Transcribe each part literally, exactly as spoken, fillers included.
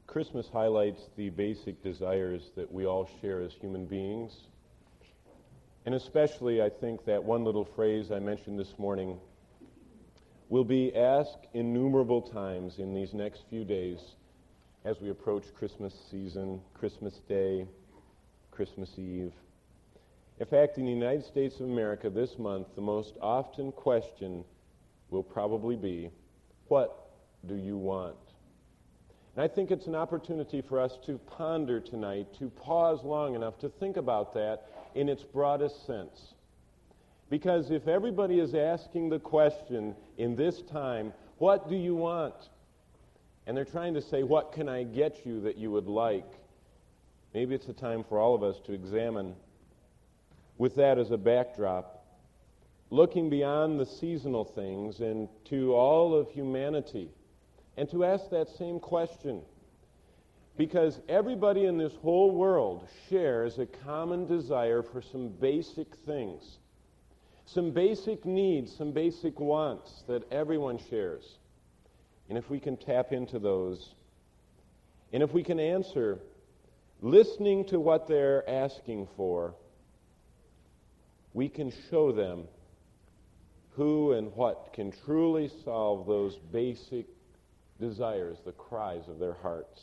Christmas highlights the basic desires that we all share as human beings. And especially, I think that one little phrase I mentioned this morning will be asked innumerable times in these next few days as we approach Christmas season, Christmas Day, Christmas Eve. In fact, in the United States of America this month, the most often question will probably be, what do you want? And I think it's an opportunity for us to ponder tonight, to pause long enough to think about that in its broadest sense. Because if everybody is asking the question in this time, what do you want? And they're trying to say, what can I get you that you would like? Maybe it's a time for all of us to examine, with that as a backdrop, looking beyond the seasonal things and to all of humanity, and to ask that same question. Because everybody in this whole world shares a common desire for some basic things, some basic needs, some basic wants that everyone shares. And if we can tap into those, and if we can answer, listening to what they're asking for, we can show them who and what can truly solve those basic desires, the cries of their hearts.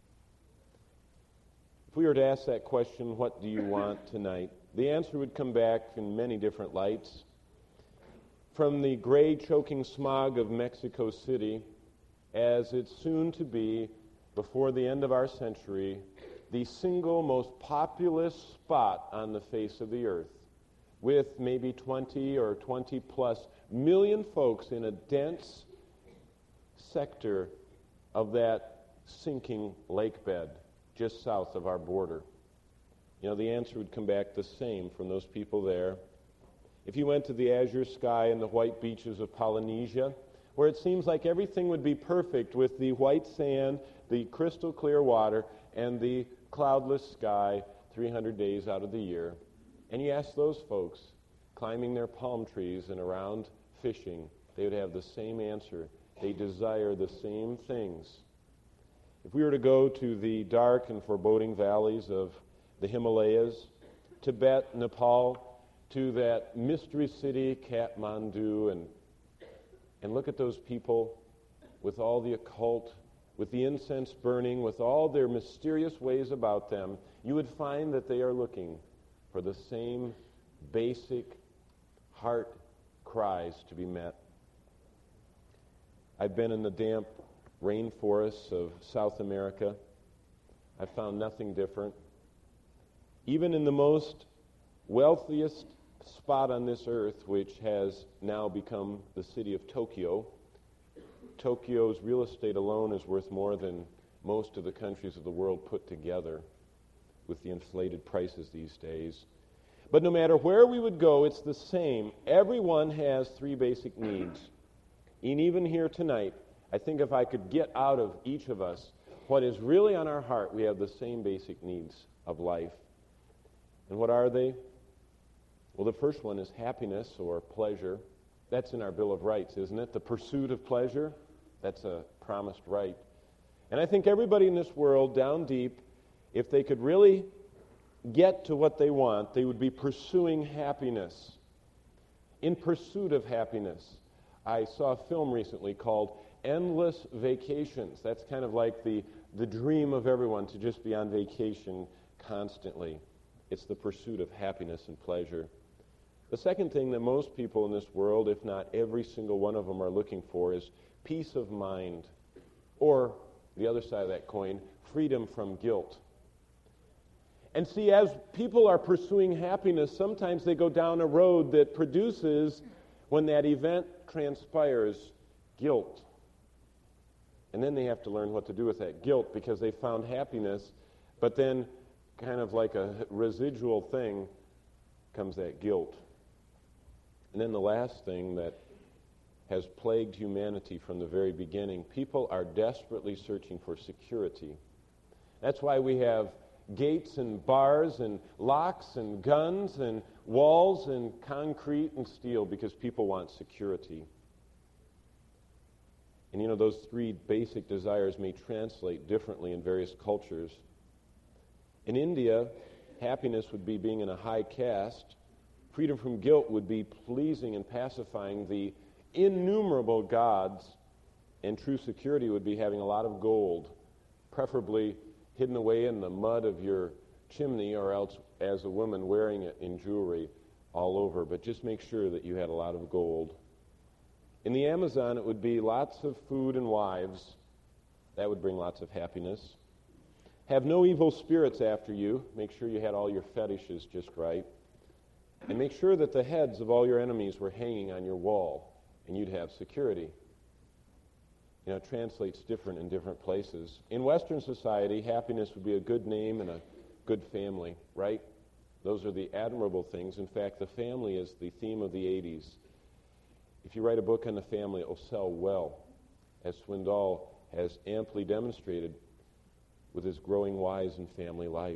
If we were to ask that question, what do you want tonight? The answer would come back in many different lights. From the gray choking smog of Mexico City, as it's soon to be, before the end of our century, the single most populous spot on the face of the earth, with maybe twenty or twenty plus million folks in a dense sector of that sinking lake bed just south of our border. You know, the answer would come back the same from those people there. If you went to the azure sky and the white beaches of Polynesia, where it seems like everything would be perfect with the white sand, the crystal clear water, and the cloudless sky three hundred days out of the year, and you ask those folks climbing their palm trees and around fishing, they would have the same answer. They desire the same things. If we were to go to the dark and foreboding valleys of the Himalayas, Tibet, Nepal, to that mystery city, Kathmandu, and, and look at those people with all the occult, with the incense burning, with all their mysterious ways about them, you would find that they are looking for the same basic heart cries to be met. I've been in the damp rainforests of South America. I've found nothing different. Even in the most wealthiest spot on this earth, which has now become the city of Tokyo, Tokyo's real estate alone is worth more than most of the countries of the world put together with the inflated prices these days. But no matter where we would go, it's the same. Everyone has three basic needs. And even here tonight, I think if I could get out of each of us what is really on our heart, we have the same basic needs of life. And what are they? Well, the first one is happiness or pleasure. That's in our Bill of Rights, isn't it? The pursuit of pleasure, that's a promised right. And I think everybody in this world, down deep, if they could really get to what they want, they would be pursuing happiness. In pursuit of happiness. I saw a film recently called Endless Vacations. That's kind of like the, the dream of everyone, to just be on vacation constantly. It's the pursuit of happiness and pleasure. The second thing that most people in this world, if not every single one of them, are looking for is peace of mind. Or, the other side of that coin, freedom from guilt. And see, as people are pursuing happiness, sometimes they go down a road that produces, when that event transpires, guilt. And then they have to learn what to do with that guilt, because they found happiness, but then kind of like a residual thing comes that guilt. And then the last thing that has plagued humanity from the very beginning, people are desperately searching for security. That's why we have gates and bars and locks and guns and walls and concrete and steel, because people want security. And you know, those three basic desires may translate differently in various cultures. In India, happiness would be being in a high caste. Freedom from guilt would be pleasing and pacifying the innumerable gods. And true security would be having a lot of gold, preferably hidden away in the mud of your chimney, or else as a woman wearing it in jewelry all over. But just make sure that you had a lot of gold. In the Amazon, it would be lots of food and wives. That would bring lots of happiness. Have no evil spirits after you. Make sure you had all your fetishes just right. And make sure that the heads of all your enemies were hanging on your wall, and you'd have security. You know, it translates different in different places. In Western society, happiness would be a good name and a good family, right? Those are the admirable things. In fact, the family is the theme of the eighties. If you write a book on the family, it will sell well, as Swindoll has amply demonstrated with his growing wise in family life.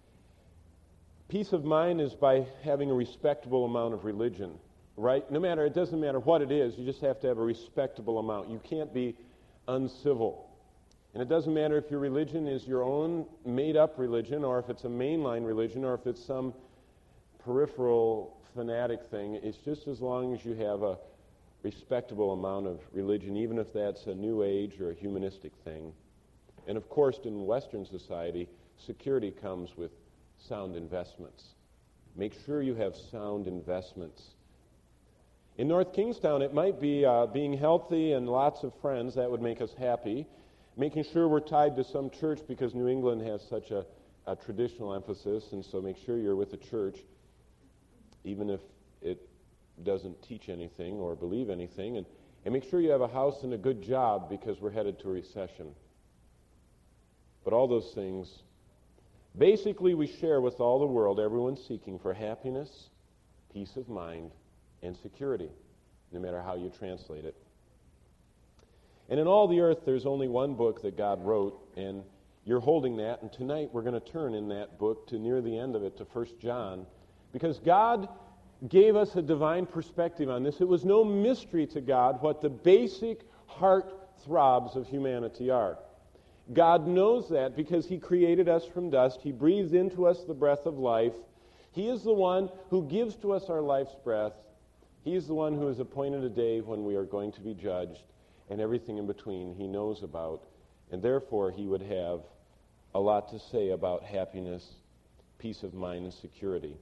Peace of mind is by having a respectable amount of religion, right? No matter, it doesn't matter what it is, you just have to have a respectable amount. You can't be uncivil. And it doesn't matter if your religion is your own made-up religion, or if it's a mainline religion, or if it's some peripheral fanatic thing. It's just as long as you have a respectable amount of religion, even if that's a New Age or a humanistic thing. And of course, in Western society, security comes with sound investments. Make sure you have sound investments. In North Kingstown, it might be uh, being healthy and lots of friends. That would make us happy. Making sure we're tied to some church, because New England has such a, a traditional emphasis, and so make sure you're with a church, even if it doesn't teach anything or believe anything. And, and make sure you have a house and a good job, because we're headed to a recession. But all those things, basically we share with all the world, everyone seeking for happiness, peace of mind, and security, no matter how you translate it. And in all the earth, there's only one book that God wrote, and you're holding that, and tonight we're going to turn in that book to near the end of it to First John, because God gave us a divine perspective on this. It was no mystery to God what the basic heart throbs of humanity are. God knows that because He created us from dust. He breathed into us the breath of life. He is the one who gives to us our life's breath. He is the one who has appointed a day when we are going to be judged, and everything in between He knows about. And therefore, He would have a lot to say about happiness, peace of mind, and security.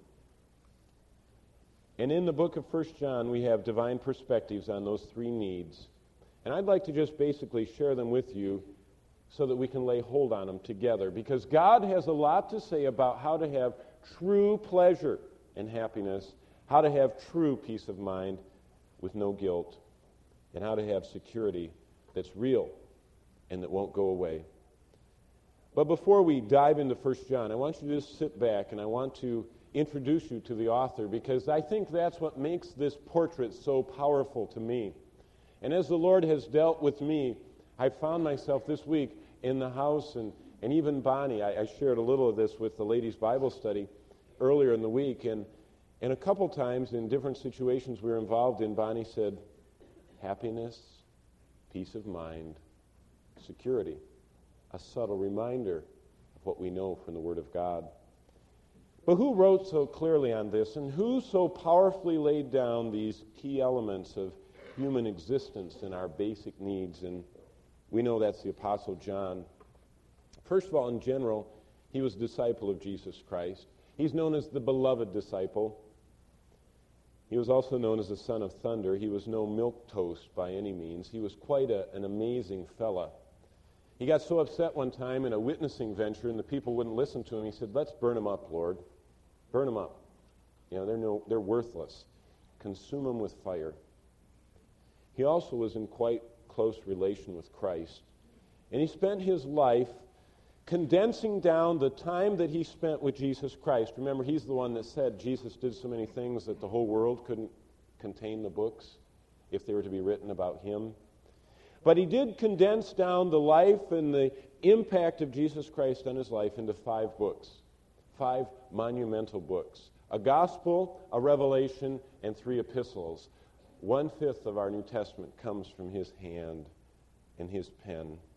And in the book of First John, we have divine perspectives on those three needs. And I'd like to just basically share them with you so that we can lay hold on them together, because God has a lot to say about how to have true pleasure and happiness, how to have true peace of mind with no guilt, and how to have security that's real and that won't go away. But before we dive into First John, I want you to just sit back, and I want to introduce you to the author, because I think that's what makes this portrait so powerful to me. And as the Lord has dealt with me, I found myself this week in the house, and, and even Bonnie, I, I shared a little of this with the ladies' Bible study earlier in the week, and, and a couple times in different situations we were involved in, Bonnie said, happiness, peace of mind, security, a subtle reminder of what we know from the Word of God. But who wrote so clearly on this, and who so powerfully laid down these key elements of human existence and our basic needs? And we know that's the Apostle John. First of all, in general, he was a disciple of Jesus Christ. He's known as the beloved disciple. He was also known as the son of thunder. He was no milquetoast by any means. He was quite a, an amazing fella. He got so upset one time in a witnessing venture, and the people wouldn't listen to him. He said, "Let's burn them up, Lord. Burn them up. You know, they're no, they're worthless. Consume them with fire." He also was in quite close relation with Christ. And he spent his life condensing down the time that he spent with Jesus Christ. Remember, he's the one that said Jesus did so many things that the whole world couldn't contain the books if they were to be written about him. But he did condense down the life and the impact of Jesus Christ on his life into five books, five monumental books, a gospel, a revelation, and three epistles. One-fifth of our New Testament comes from his hand. in his pen.